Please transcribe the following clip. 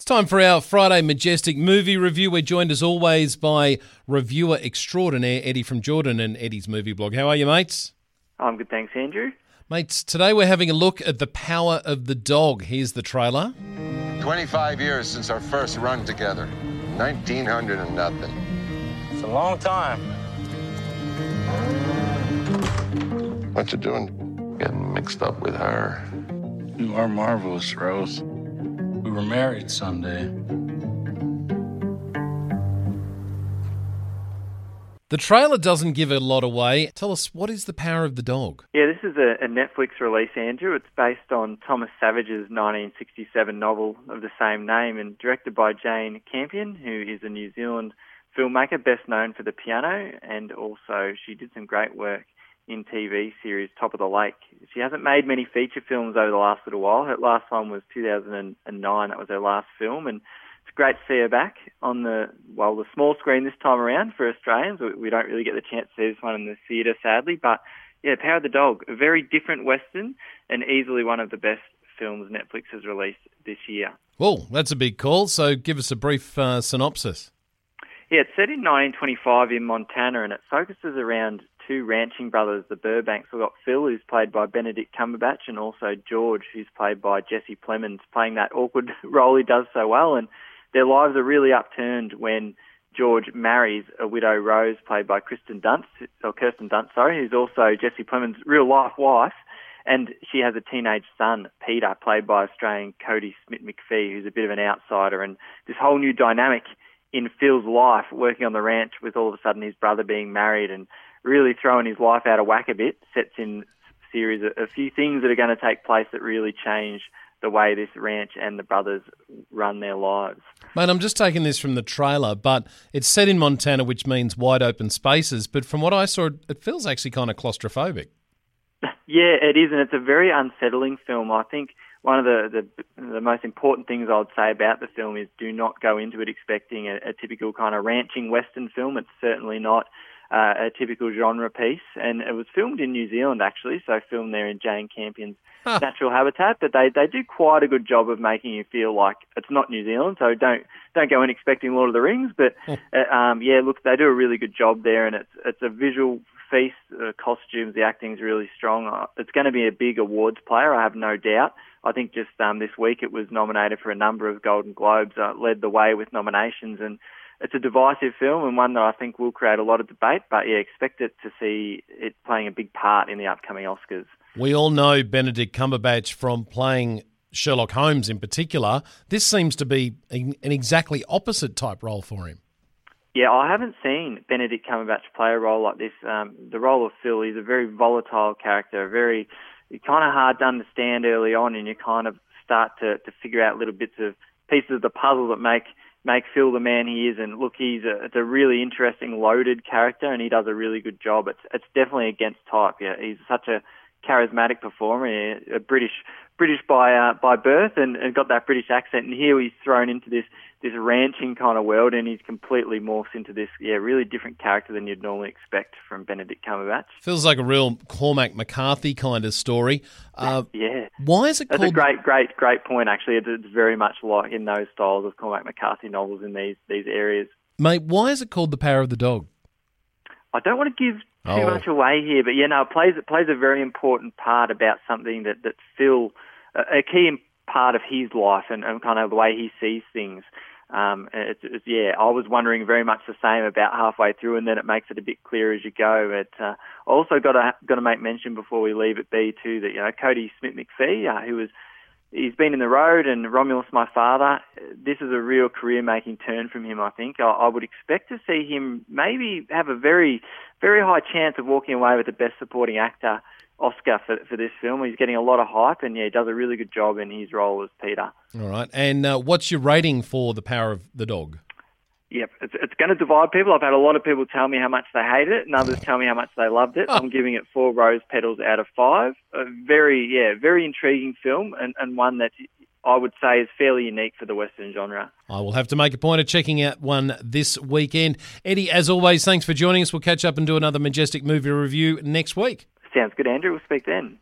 It's time for our Friday Majestic movie review. We're joined as always by reviewer extraordinaire Eddie from Jordan and Eddie's Movie Blog. How are you, mates? I'm good, thanks, Andrew. Mates, today we're having a look at The Power of the Dog. Here's the trailer. 25 years since our first run together. 1900 and nothing. It's a long time. What you doing? Getting mixed up with her. You are marvelous, Rose. We were married someday. The trailer doesn't give a lot away. Tell us, what is The Power of the Dog? Yeah, this is a Netflix release, Andrew. It's based on Thomas Savage's 1967 novel of the same name and directed by Jane Campion, who is a New Zealand filmmaker, best known for The Piano, and also she did some great work in TV series Top of the Lake. She hasn't made many feature films over the last little while. Her last one was 2009. That was her last film, and it's great to see her back on the small screen this time around for Australians. We don't really get the chance to see this one in the theatre, sadly, but yeah, Power of the Dog, a very different Western and easily one of the best films Netflix has released this year. Well, that's a big call, so give us a brief synopsis. Yeah, it's set in 1925 in Montana, and it focuses around two ranching brothers, the Burbanks. We've got Phil, who's played by Benedict Cumberbatch, and also George, who's played by Jesse Plemons, playing that awkward role he does so well. And their lives are really upturned when George marries a widow, Rose, played by Kirsten Dunst, who's also Jesse Plemons' real-life wife. And she has a teenage son, Peter, played by Australian Cody Smith-McPhee, who's a bit of an outsider. And this whole new dynamic in Phil's life, working on the ranch with all of a sudden his brother being married and really throwing his life out of whack a bit, sets in series a few things that are going to take place that really change the way this ranch and the brothers run their lives. Mate, I'm just taking this from the trailer, but it's set in Montana, which means wide open spaces. But from what I saw, it feels actually kind of claustrophobic. Yeah, it is, and it's a very unsettling film. I think one of the most important things I would say about the film is do not go into it expecting a typical kind of ranching Western film. It's certainly not a typical genre piece, and it was filmed in New Zealand actually, so filmed there in Jane Campion's natural habitat. But they do quite a good job of making you feel like it's not New Zealand, so don't go in expecting Lord of the Rings. But look, they do a really good job there, and it's a visual feast. The costumes, the acting's really strong. It's going to be a big awards player, I have no doubt. I think just this week it was nominated for a number of Golden Globes, led the way with nominations, and it's a divisive film and one that I think will create a lot of debate, but yeah, expect it to see it playing a big part in the upcoming Oscars. We all know Benedict Cumberbatch from playing Sherlock Holmes in particular. This seems to be an exactly opposite type role for him. Yeah, I haven't seen Benedict Cumberbatch play a role like this. The role of Phil, he's a very volatile character, kind of hard to understand early on, and you kind of start to figure out little bits of pieces of the puzzle that make Phil the man he is. And look, it's a really interesting, loaded character, and he does a really good job. It's definitely against type. Yeah, he's such a charismatic performer, a British by birth, and got that British accent. And here he's thrown into this ranching kind of world, and he's completely morphs into this really different character than you'd normally expect from Benedict Cumberbatch. Feels like a real Cormac McCarthy kind of story. Yeah. Why is it called... That's a great point, actually. It's very much like in those styles of Cormac McCarthy novels in these areas. Mate, why is it called The Power of the Dog? I don't want to give too much away here, but it plays a very important part about something that Phil, a key part of his life and kind of the way he sees things. I was wondering very much the same about halfway through, and then it makes it a bit clearer as you go. But I also got to make mention before we leave it be too that Cody Smith-McPhee, he's been in The Road and Romulus, My Father. This is a real career-making turn from him, I think. I would expect to see him maybe have a very, very high chance of walking away with the Best Supporting Actor Oscar for this film. He's getting a lot of hype, and he does a really good job in his role as Peter. All right. And what's your rating for The Power of the Dog? Yep, it's going to divide people. I've had a lot of people tell me how much they hate it, and others tell me how much they loved it. I'm giving it 4 rose petals out of 5. A very intriguing film, and one that I would say is fairly unique for the Western genre. I will have to make a point of checking out one this weekend. Eddie, as always, thanks for joining us. We'll catch up and do another Majestic movie review next week. Sounds good, Andrew. We'll speak then.